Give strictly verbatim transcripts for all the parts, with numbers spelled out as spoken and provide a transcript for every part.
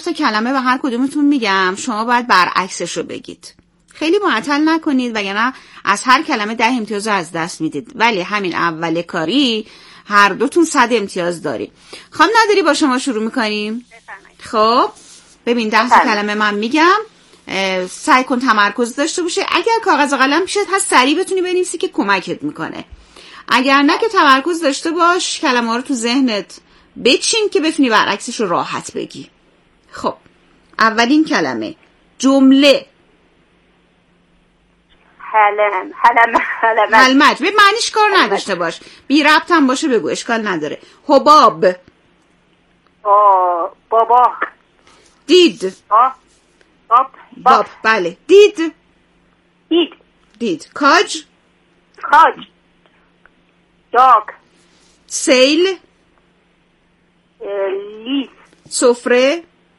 تا کلمه به هر کدومتون میگم، شما باید برعکسش رو بگید. خیلی معطل نکنید وگرنه از هر کلمه ده امتیاز از دست میدید. ولی همین اول کاری هر دوتون صد امتیاز داری. خانم نادری با شما شروع میکنیم. خب ببین ده تا کلمه من میگم، سعی کن تمرکز داشته باشه. اگر کاغذ و قلم پیشت هست سریع بتونی بنویسی که کمکت میکنه. اگر نه که تمرکز داشته باش، کلمه ها رو تو ذهنت بچین که بتونی برعکسش رو راحت بگی. خب اولین کلمه جمله. حلم حلم حلم حلمت به معنیش کار نداشته باش، بی ربط هم باشه بگو، اشکال نداره. حباب. با بابا. دید. باب باب باب بله. دید. دید. دید. کاج. کاج. داگ. سیل. لیس. سفره.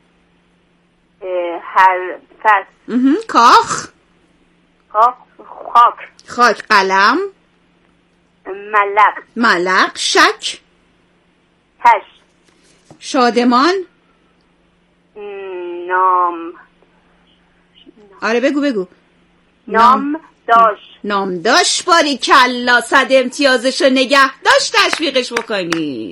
هر فس. کاخ. کاخ. خاک. خاک. قلم. ملق. ملق. شک. هش. شادمان. نام. آره بگو بگو. نام داشت. نام داشت. باری کلا صد امتیازشو نگه داشت. تشویقش بکنی.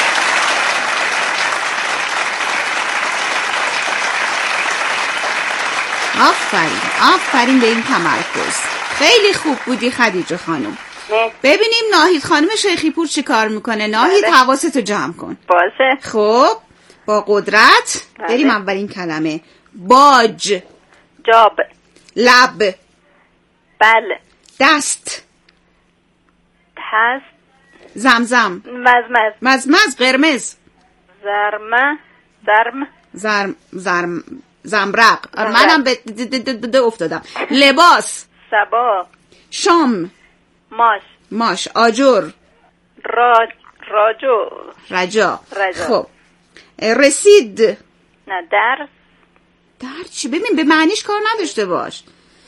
آفرین آفرین به این تمرکز. خیلی خوب بودی خدیجه خانم. ببینیم ناهید خانم شیخی پور چی کار میکنه. ناهید حواستو جمع کن. باشه. خب با قدرت بریم اولین کلمه. باج. جاب. لب. بله. دست. دست. زمزم. مزمز. مزمز. قرمز. زرمه. زرم. زرم. زرم. زمرق. منم به ده افتادم. لباس. سبا. شام. ماش. ماش. آجر. راج. راجو. رجا. رجا. خب رسید. نه در. در چی؟ ببین به معنیش کار نداشته باش.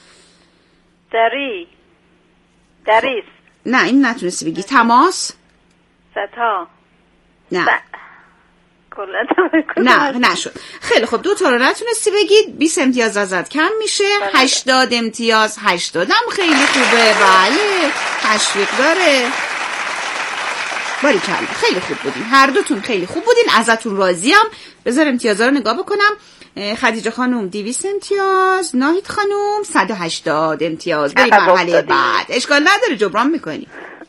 دری. دریس. نه این نتونستی بگی. تماس. ستا. نه ب... نه نشد. خیلی خب دو تا رو نتونستی بگید. بیست امتیاز ازت کم میشه. هشتاد امتیاز. هشتاد هم خیلی خوبه. بله تشویق داره. باریکلا خیلی خوب بودین هر دوتون، خیلی خوب بودین، ازتون راضیم. بذار امتیازا رو نگاه بکنم. خدیجه خانم دویست امتیاز، ناهید خانم صد و هشتاد امتیاز. بریم مرحله بعد. اشکال نداره جبران میکنی.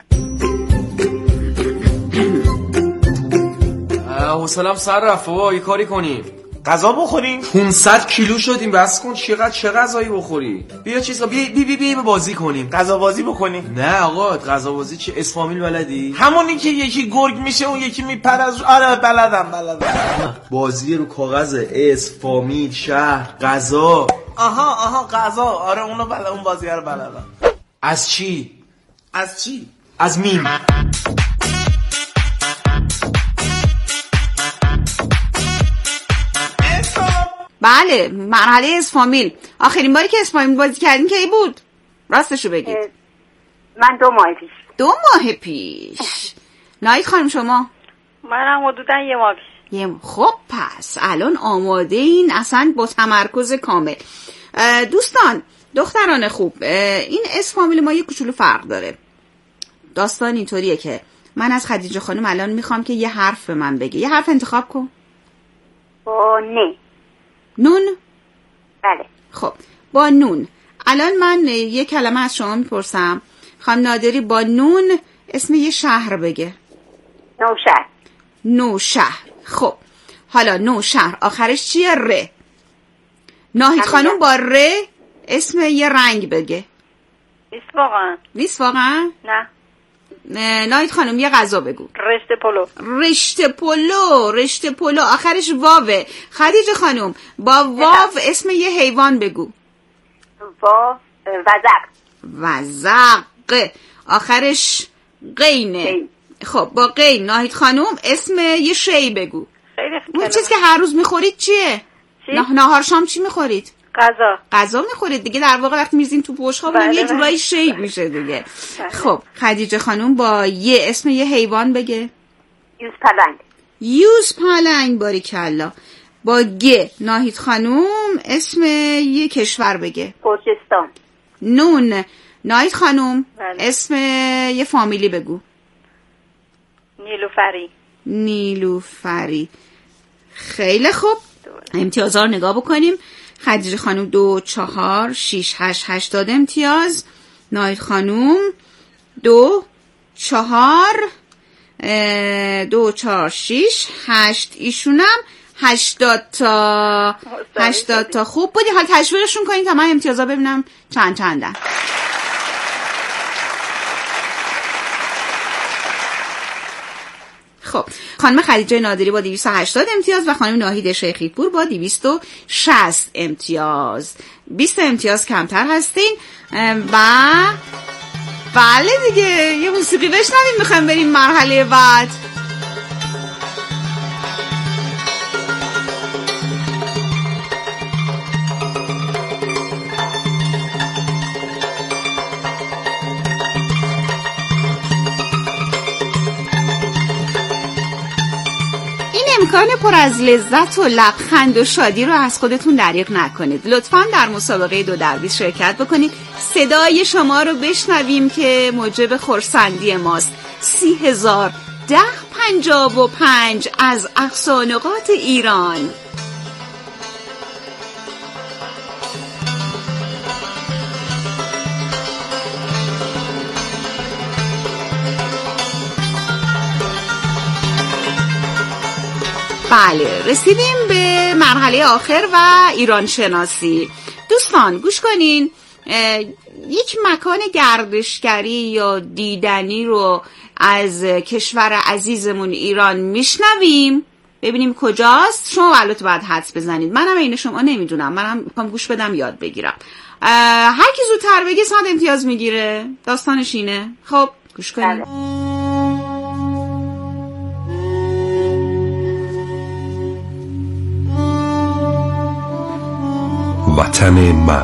حوصله‌ام سر رفت بابا، یه کاری کنیم. غذا بخوریم. پانصد کیلو شدیم، بس کن. چقدر چه غذایی بخوری؟ بیا چیزا بیا بیا بیا, بیا بازی کنیم. غذا بازی بکنیم. نه آقا غذا بازی چه؟ اسفامیل بلدی؟ همونی که یکی گرگ میشه اون یکی میپره از. آره بلدم بلدم. بازی رو کاغذ. اسفامیل، شهر، غذا. آها آها غذا. آره اونو بلدم، اون بازی رو بلدم. از چی؟ از چی؟ از میم. بله مرحله اسفامیل. آخرین باری که اسفامیل بازی کردیم کی بود؟ راستشو بگید. من دو ماه پیش. دو ماه پیش. ناهید خانم شما؟ منم حدودا یه ماه پیش. یه خب پس الان آماده این اصلا با تمرکز کامل. دوستان دختران خوب، این اسفامیل ما یه کوچولو فرق داره. داستان اینطوریه که من از خدیجه خانم الان میخوام که یه حرف به من بگه. یه حرف انتخاب کن. با نه. نون؟ بله. خب با نون. الان من یه کلمه از شما میپرسم. خانم نادری با نون اسم یه شهر بگه. نوشهر. نوشهر. خب حالا نوشهر آخرش چیه؟ ر. ناهید خانم با ر اسم یه رنگ بگه. نیست واقعا. نیست واقعا؟ نه. ناهید خانم یه غذا بگو. رشته پلو. رشته پلو. رشته پلو آخرش واوه. خدیجه خانم با واو اسم یه حیوان بگو. واو. وزق. وزق آخرش قینه. قین. خب با قین. ناهید خانم اسم یه شی بگو. خیلی اون چیز که هر روز میخورید چیه؟ چی؟ نه نهار شام چی میخورید؟ غذا. غذا میخورید دیگه، در واقع وقتی میرزین تو بشقاب بله یه بله. جورایی شی میشه دیگه. بله. خب خدیجه خانم با یه اسم یه حیوان بگه. یوز پلنگ. یوز پلنگ. باریکلا. با گ. ناهید خانوم اسم یه کشور بگه. گرجستان. نون. ناهید خانوم بله. اسم یه فامیلی بگو. نیلوفری. نیلوفری. خیلی خوب. امتیازها رو نگاه بکنیم. خدیجه خانوم دو چهار شیش هشت هشتاد امتیاز. ناهید خانوم دو چهار دو چهار شیش هشت. ایشونم هشتاد تا هشتاد تا. خوب بودی. حال تشویقشون کنید تا من امتیازها ببینم چند چندن. خب خانم خدیجه نادری با دویست و هشتاد امتیاز و خانم ناهید شیخی پور با دویست و شصت امتیاز. بیست امتیاز کمتر هستین و بله دیگه یه موسیقی بشنویم. میخوایم بریم مرحله بعد. امکان پر از لذت و لبخند و شادی رو از خودتون دریغ نکنید. لطفاً در مسابقه دو در بیست شرکت بکنید. صدای شما رو بشنویم که موجب خرسندی ماست. سی هزار ده پنجاه و پنج از اقصا نقاط ایران. بله رسیدیم به مرحله آخر و ایران شناسی. دوستان گوش کنین. یک مکان گردشگری یا دیدنی رو از کشور عزیزمون ایران میشنویم. ببینیم کجاست. شما البته باید حدس بزنید. منم این شما نمیدونم. منم میخوام گوش بدم یاد بگیرم. هر کی زودتر بگه صد امتیاز میگیره. داستانش اینه. خب گوش کنید. وطن من.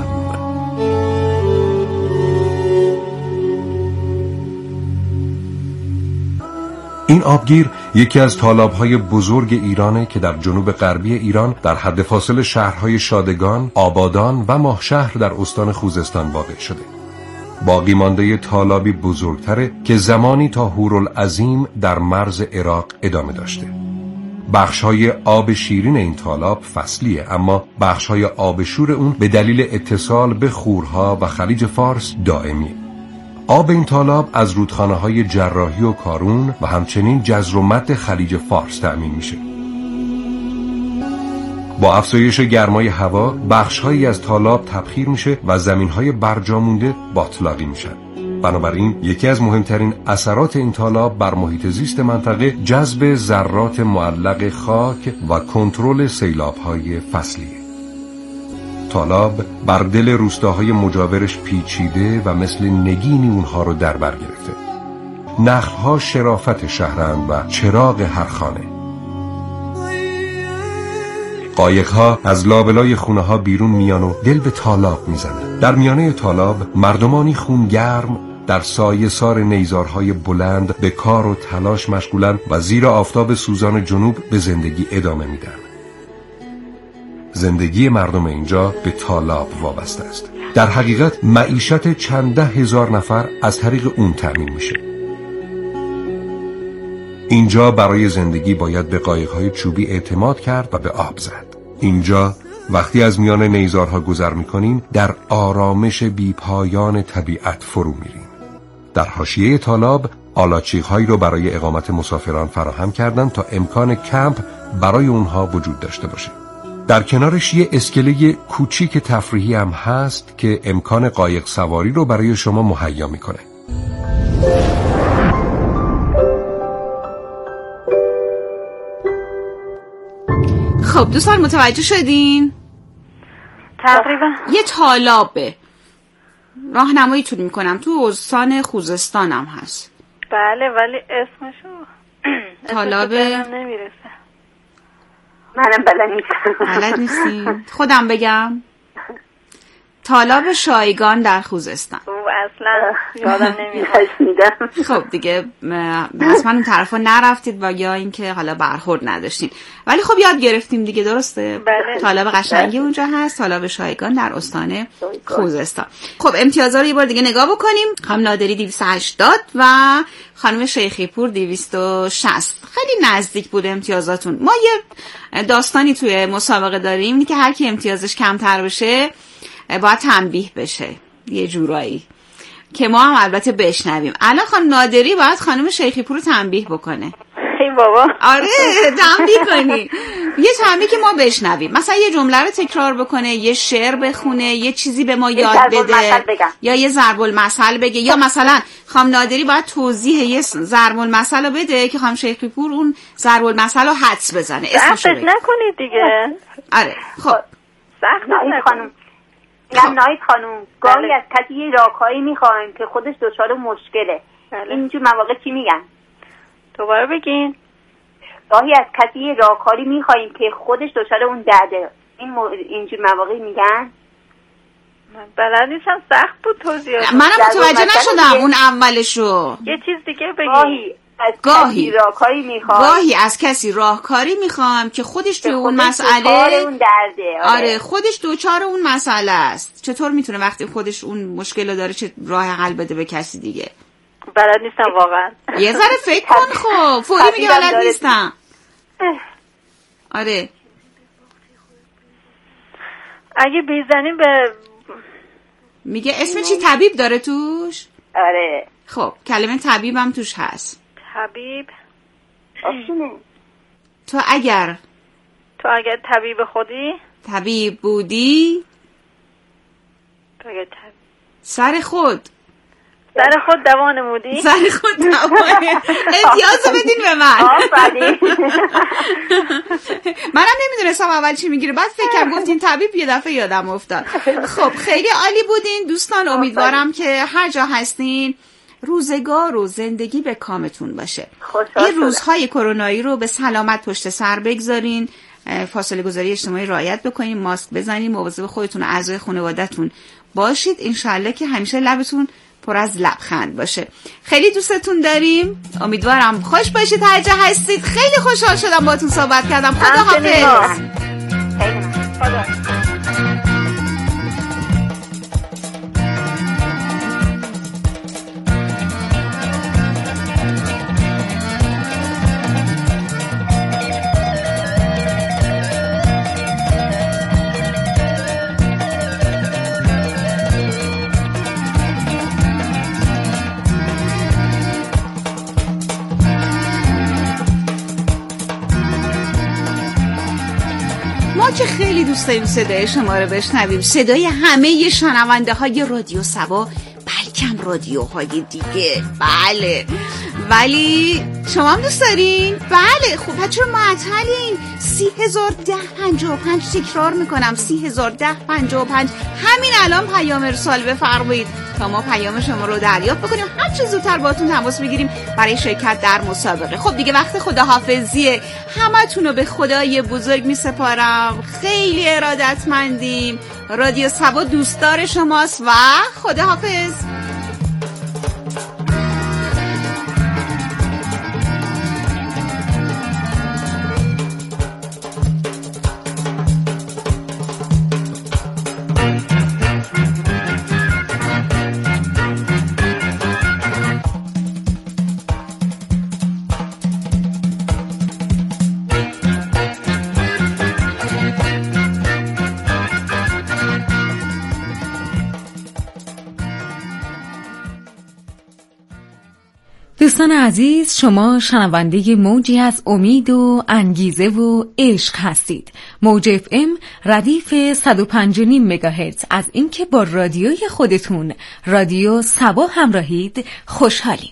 این آبگیر یکی از تالاب‌های بزرگ ایرانه که در جنوب غربی ایران در حد فاصل شهرهای شادگان، آبادان و ماهشهر در استان خوزستان واقع شده. باقی مانده تالابی بزرگتره که زمانی تا هورالعظیم در مرز عراق ادامه داشته. بخش‌های آب شیرین این تالاب فصلیه، اما بخش‌های آب شور اون به دلیل اتصال به خورها و خلیج فارس دائمیه. آب این تالاب از رودخانه‌های جراحی و کارون و همچنین جزر و مد خلیج فارس تأمین میشه. با افزایش گرمای هوا بخش‌هایی از تالاب تبخیر میشه و زمین‌های برجامونده باتلاقی میشن. بنابراین یکی از مهمترین اثرات این تالاب بر محیط زیست منطقه جذب ذرات معلق خاک و کنترل سیلاب‌های فصلیه. تالاب بر دل روستاهای مجاورش پیچیده و مثل نگینی اونها رو در بر گرفته. نخل‌ها شرافت شهرند و چراغ هر خانه. قایق‌ها از لابلای خونه‌ها بیرون میان و دل به تالاب میزنن. در میانه تالاب مردمانی خونگرم در سایه سار نیزارهای بلند به کار و تلاش مشغولن و زیر آفتاب سوزان جنوب به زندگی ادامه میدن. زندگی مردم اینجا به تالاب وابسته است. در حقیقت معیشت چند ده هزار نفر از طریق اون تأمین میشه. اینجا برای زندگی باید به قایق‌های چوبی اعتماد کرد و به آب زد. اینجا وقتی از میان نیزارها گذر میکنین در آرامش بیپایان طبیعت فرو میرین. در حاشیه تالاب آلاچیق‌هایی رو برای اقامت مسافران فراهم کردن تا امکان کمپ برای اونها وجود داشته باشه. در کنارش یه اسکله کوچیک تفریحی هم هست که امکان قایق سواری رو برای شما مهیا میکنه. خب دوستان متوجه شدین؟ تقریبا یه تالابه. راهنماییتون میکنم. تو استان خوزستانم هست. بله ولی اسمشو تالاب نمیرسه. منم بلد نیستم. بلد نیستین؟ خودم بگم. تالاب شایگان در خوزستان. او اصلا یادم نمیاد. خب دیگه حتما اون طرفا نرفتید و یا اینکه حالا برخورد نداشتین، ولی خب یاد گرفتیم دیگه، درسته؟ بله. طالب قشنگی اونجا هست، طالب شایگان در استان خوزستان. خب امتیازها رو یه بار دیگه نگاه بکنیم. خانم نادری دویست و هشتاد و خانم شیخی پور دویست و شصت. خیلی نزدیک بود امتیازاتون. ما یه داستانی توی مسابقه داریم، اینه که هر کی امتیازش کمتر بشه باید تنبیه بشه یه جورایی، که ما هم البته بشنویم. الان خانم نادری باید خانم شیخی پور رو تنبیه بکنه. ای بابا. آره تنبیه کنی، یه تنبیه که ما بشنویم، مثلا یه جمله رو تکرار بکنه، یه شعر بخونه، یه چیزی به ما یاد بده، یا یه ضرب المثل بگه، یا مثلا خانم نادری باید توضیح یه ضرب المثل رو بده که خانم شیخی پور اون ضرب المثل رو حدس بزنه. اسمش نکنید دیگه. آره خب سخت خانم. میگم نایت خانم، گاهی از کسی یه راهکاری میخوایم که خودش دچار مشکله. اینجور مواقع چی میگن؟ دوباره بگین. گاهی از کسی یه راهکاری میخوایم که خودش دچار اون درده. این مو... اینجور مواقع میگن؟ من بلد نیستم، سخت بود توضیحات. منم متوجه نشدم اون اولشو. یه چیز دیگه بگین. گاهی از گاهی کسی راهکاری میخوام گاهی از کسی راهکاری میخوام که خودش توی اون مسئله اون درده. آره. آره خودش دوچار اون مسئله است. چطور میتونه وقتی خودش اون مشکل رو داره چه راه حل بده به کسی دیگه؟ بلد نیستم واقعا. یه ذره فکر کن. خب فوری میگه بلد نیستم. آره اگه بیزنیم به میگه اسم چی طبیب داره توش؟ آره. خب کلمه طبیب هم توش هست. طبیب آشونه. تو اگر تو اگر طبیب خودی طبیب بودی تو اگر طبیب سر خود سر خود دوا نمودی؟ سر خود دوا امتیازو بدین به من. منم نمیدونستم اول چی میگیره، بعد فکرم گفتین طبیب، یه دفعه یادم افتاد. خب خیلی عالی بودین دوستان، امیدوارم که هر جا هستین روزگار و زندگی به کامتون باشه. این روزهای کرونایی رو به سلامت پشت سر بگذارین، فاصله گذاری اجتماعی رعایت بکنین، ماسک بزنین، مواظب خودتون و اعضای خانواده‌تون باشید. انشالله که همیشه لبتون پر از لبخند باشه. خیلی دوستتون داریم، امیدوارم خوش باشید هر جا هستید. خیلی خوشحال شدم باهاتون صحبت کردم. خدا حافظ. ما که خیلی دوست داریم صدای شما رو بشنویم، صدای همه شنونده های رادیو سبا، بلکم رادیوهای دیگه. بله ولی شما هم دوست دارین؟ بله. خب بچه رو معطلین. سی هزار ده پنجاه و پنج تکرار میکنم، سی هزار ده پنجاه و پنج. همین الان پیام ارسال بفرمایید تا ما پیام شما رو دریافت بکنیم، هر چه زودتر باهاتون تماس بگیریم برای شرکت در مسابقه. خب دیگه وقت خداحافظیه، همتون رو به خدای بزرگ میسپارم. خیلی ارادتمندیم. رادیو سبا دوستدار شماست و خداحافظ. دوستان عزیز، شما شنونده موجی از امید و انگیزه و عشق هستید. موج اف ام ردیف صد و پنج و نیم مگاهرتز. از اینکه با رادیوی خودتون رادیو سبا همراهید خوشحالیم.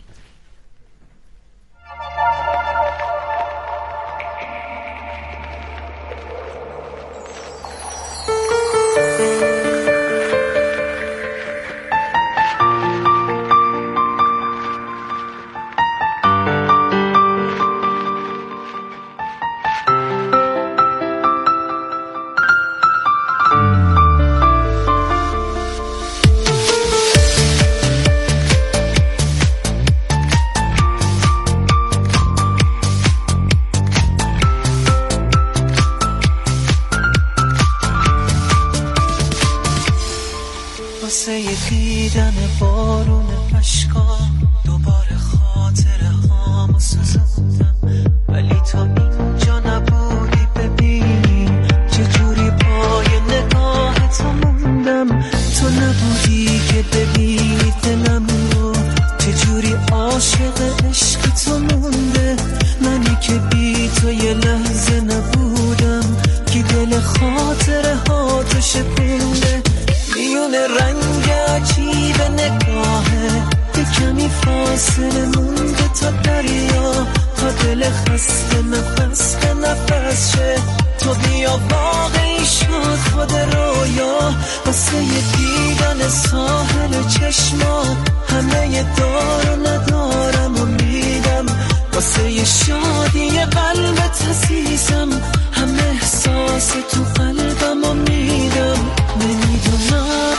واسه دیدن بارون اشکا دوباره خاطره هامو سوزوندم، ولی تا اینجا نبودی ببینی چجوری پای نگاهتو موندم. تو نبودی که ببینی دلم رو چجوری عاشق عشق تو مونده. منی که بی تو یه لحظه نبودم که دل خاطره ها تو شکونده. میون رنگ عجیب نگاهه یه کمی فاصله مونده تا دریا، تا دل خسته نفس به نفس شه. تو بیا واقعی شد خود رویا، واسه یه دیدن ساحل چشمات همه دار و ندارم و میدم. واسه یه شادی قلبت عزیزم همه احساس تو قلبم و میدم. نمیدونم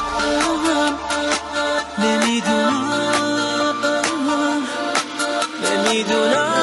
نمیدونم نمیدونم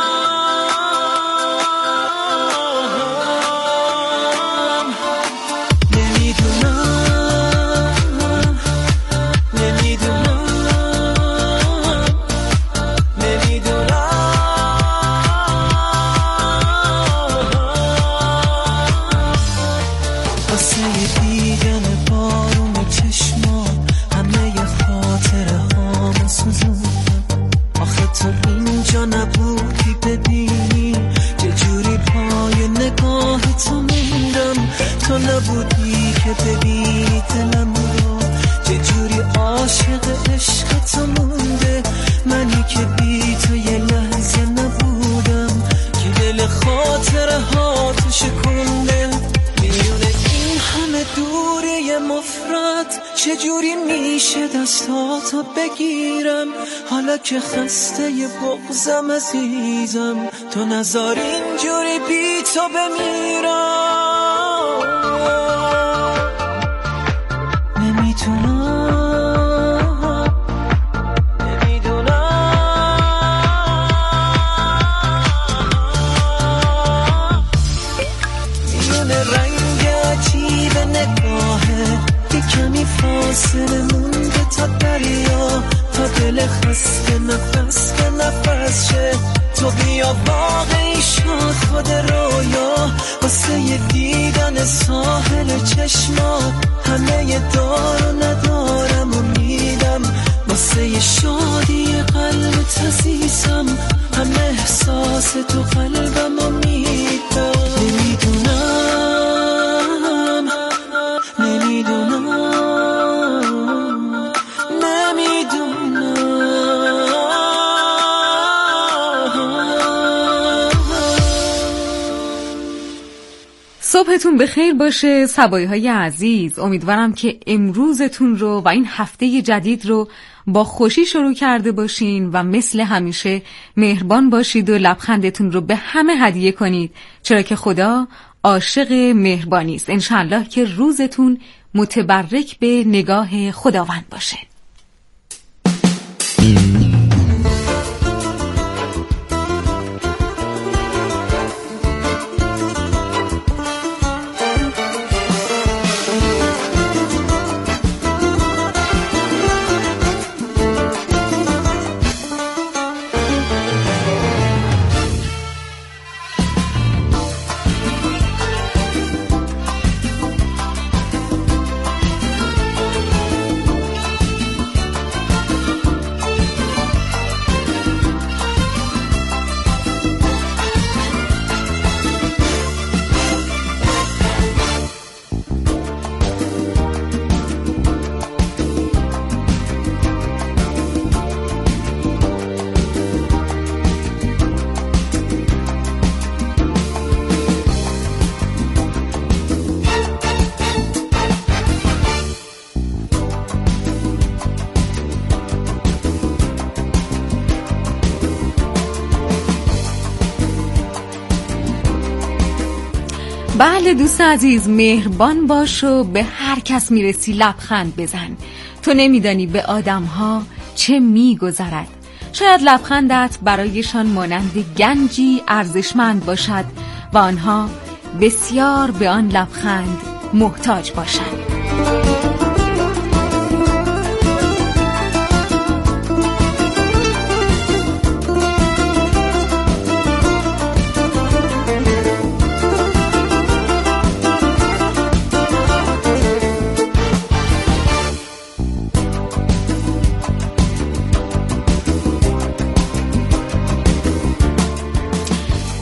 چجوری میشه دستاتو بگیرم حالا که خسته ی بغضم عزیزم. تو نذار اینجوری بی تو بمیرم. نمیتونم نمیدونم میون رنگ عجیب نگاهه کمی فاصله مونده تا دریا، تا دل خسته نفس به نفس شه. تو بیا واقعی شد خود رویا، واسه یه دیدن ساحل چشمات همه دار و ندارم و میدم. واسه یه شادی قلبت عزیزم همه احساس تو قلبم و میدم. نمیدونم نمیدونم صبحتون بخیر باشه صبایی های عزیز. امیدوارم که امروزتون رو و این هفته جدید رو با خوشی شروع کرده باشین و مثل همیشه مهربان باشید و لبخندتون رو به همه هدیه کنید، چرا که خدا عاشق مهربانی است. انشالله که روزتون متبرک به نگاه خداوند باشه. بله دوست عزیز، مهربان باش و به هر کس میرسی لبخند بزن. تو نمیدانی به آدمها چه میگذرد. شاید لبخندت برایشان مانند گنجی ارزشمند باشد و آنها بسیار به آن لبخند محتاج باشند.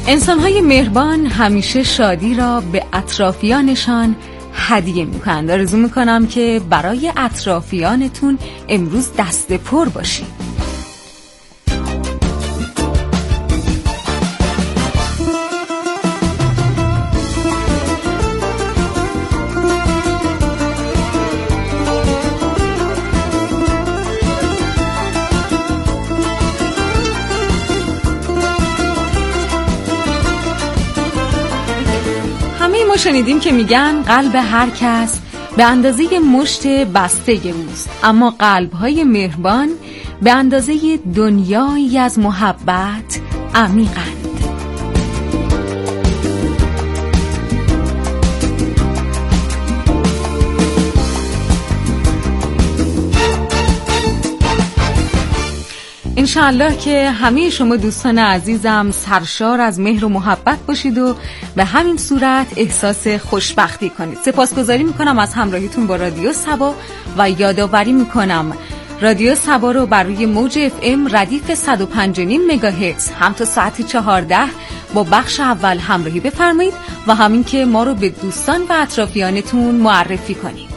انسان‌های مهربان همیشه شادی را به اطرافیانشان هدیه میکنند. آرزو میکنم که برای اطرافیانتون امروز دست پر باشید. ما شنیدیم که میگن قلب هر کس به اندازه مشت بسته اوست، اما قلب‌های مهربان به اندازه دنیایی از محبت عمیقند. انشاءالله که همه شما دوستان عزیزم سرشار از مهر و محبت باشید و به همین صورت احساس خوشبختی کنید. سپاسگزاری میکنم از همراهیتون با رادیو صبا و یادآوری میکنم رادیو صبا رو بر روی موج اف ام ردیف صد و پنج و نیم مگاهرتز هم تا ساعت چهارده با بخش اول همراهی بفرمایید و همین که ما رو به دوستان و اطرافیانتون معرفی کنید.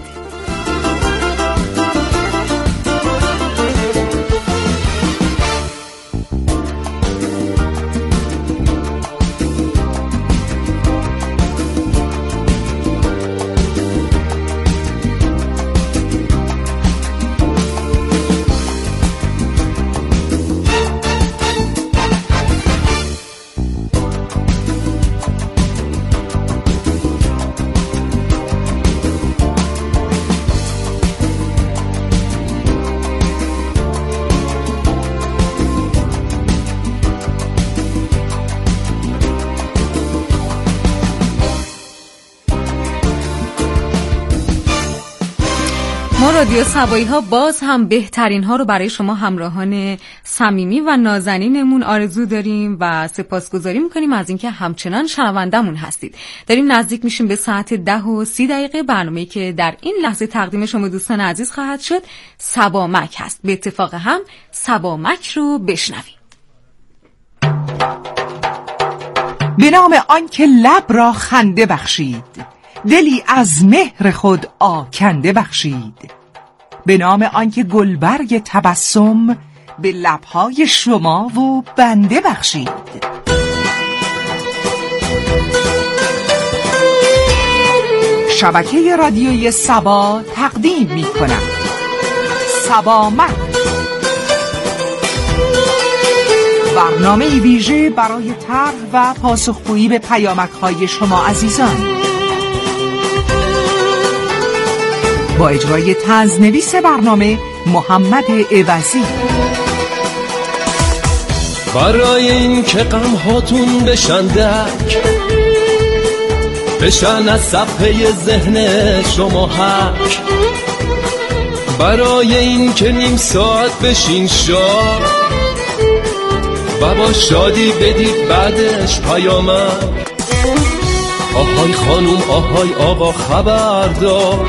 ما رادیو صبایی ها باز هم بهترین ها رو برای شما همراهان صمیمی و نازنینمون آرزو داریم و سپاسگزاری میکنیم از اینکه همچنان شنوندمون هستید. داریم نزدیک میشیم به ساعت ده و سی دقیقه. برنامه‌ای که در این لحظه تقدیم شما دوستان عزیز خواهد شد صبامک هست. به اتفاق هم صبامک رو بشنویم. به نام آنکه لب را خنده بخشید، دلی از مهر خود آکنده بخشید. به نام آنکه گلبرگ تبسم به لبهای شما و بنده بخشید. شبکه رادیویی صبا تقدیم می کند صبامک، برنامه ویژه برای طرح و پاسخگویی به پیامک‌های شما عزیزان، با اجرای طنزنویس برنامه محمد عوضی. برای این که غم هاتون بشن دک، بشن از صفحه ذهن شما حک، برای این که نیم ساعت بشین شاد و با شادی بدید بعدش پیامک. آهای خانوم آهای آقا خبردار،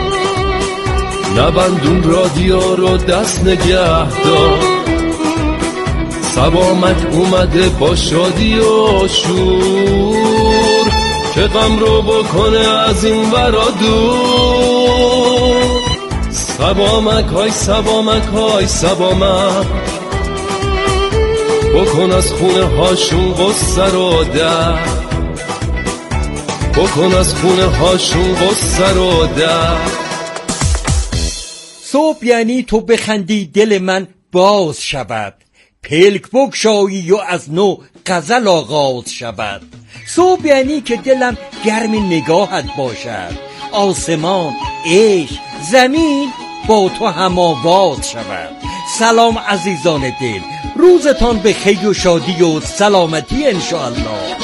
نبندون رادیو رو دست نگه دار. صبامک اومده با شادی و شور که غم رو بکنه از این ورا دور. صبامک های صبامک های صبامک، بکن از خونه هاشون غصه رو در، بکن از خونه هاشون غصه رو در. صبح یعنی تو بخندی دل من باز شود، پلک بگشایی و از نو غزل آغاز شود. صبح یعنی که دلم گرم نگاهت باشد، آسمان، عشق، زمین با تو هم آواز شود. سلام عزیزان دل، روزتان به خیر و شادی و سلامتی انشاءالله.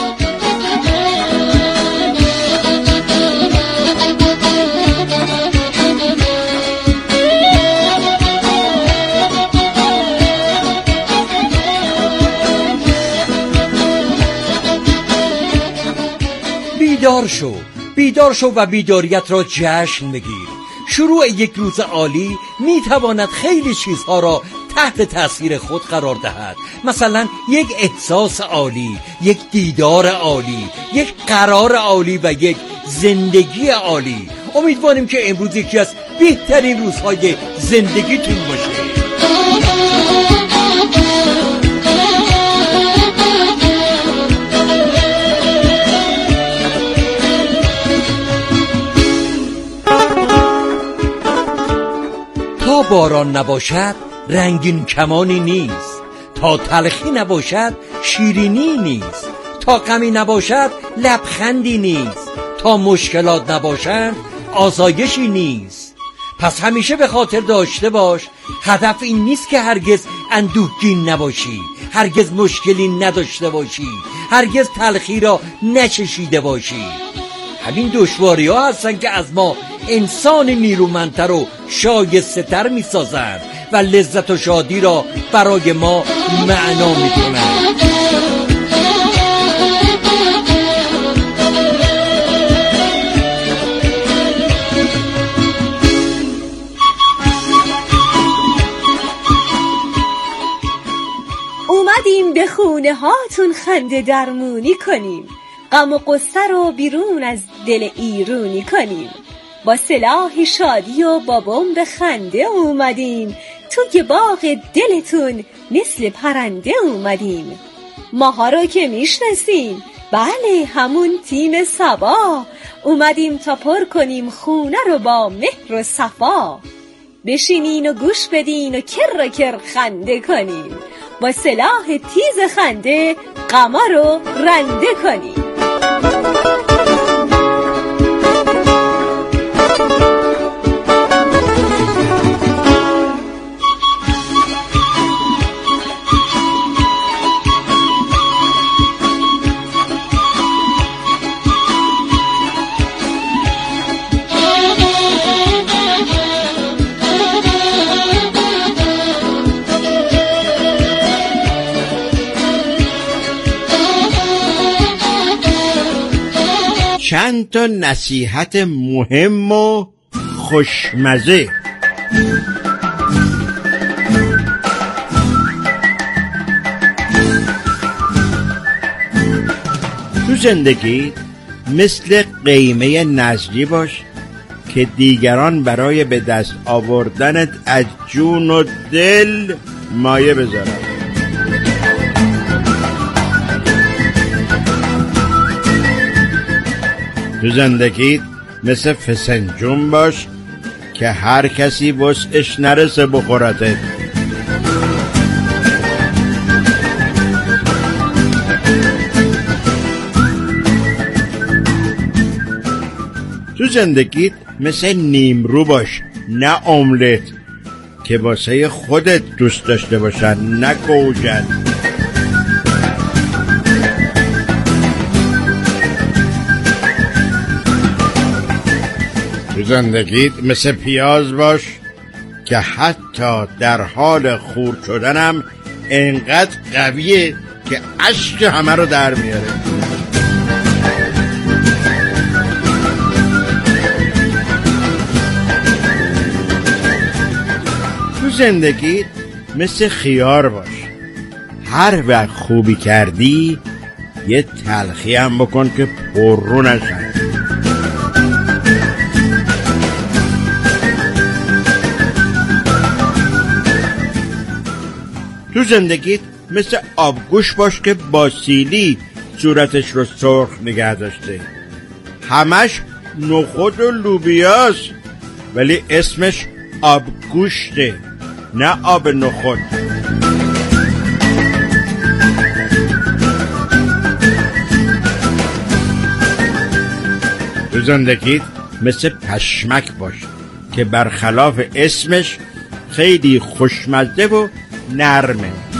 بیدار شو، بیدار شو و بیداریت را جشن بگیر. شروع یک روز عالی میتواند خیلی چیزها را تحت تأثیر خود قرار دهد. مثلا یک احساس عالی، یک دیدار عالی، یک قرار عالی و یک زندگی عالی. امیدواریم که امروز یکی از بهترین روزهای زندگیتون باشه. تا باران نباشد رنگین کمانی نیست، تا تلخی نباشد شیرینی نیست، تا غمی نباشد لبخندی نیست، تا مشکلات نباشند آسایشی نیست. پس همیشه به خاطر داشته باش هدف این نیست که هرگز اندوهگین نباشی، هرگز مشکلی نداشته باشی، هرگز تلخی را نچشیده باشی. همین دشواری ها هستن که از ما انسان نیرومندتر و شایسته تر می سازن و لذت و شادی را برای ما معنا می کنن. اومدیم به خونه هاتون خنده درمونی کنیم، غم و قصه رو بیرون از دل ایرونی کنیم. با سلاح شادی و با بمب خنده اومدیم، توی باغ دلتون مثل پرنده اومدیم. ماها رو که میشناسین، بله همون تیم صبا، اومدیم تا پر کنیم خونه رو با مهر و صفا. بشینین و گوش بدین و کر کر خنده کنین، با سلاح تیز خنده غما رو رنده کنین. چند تا نصیحت مهم و خوشمزه. تو زندگی مثل قیمه نزلی باش که دیگران برای به دست آوردنت از جون و دل مایه بذارن. تو زندگی مثل فسنجون باش که هر کسی وسعش نرسه بخورته. تو زندگیت مثل نیمرو باش نه املت که واسه خودت دوست داشته باشن نه گوجت. تو زندگیت مثل پیاز باش که حتی در حال خورد شدنم انقدر قویه که اشک همه رو در میاره. تو زندگیت مثل خیار باش، هر وقت خوبی کردی یه تلخی هم بکن که پررو نشن. تو زندگیت مثل آبگوش باش که با سیلی صورتش رو سرخ نگه داشته. همش نخود و لوبیاست ولی اسمش آبگوشته نه آب نخود. تو زندگیت مثل پشمک باش که برخلاف اسمش خیلی خوشمزه و نرمه.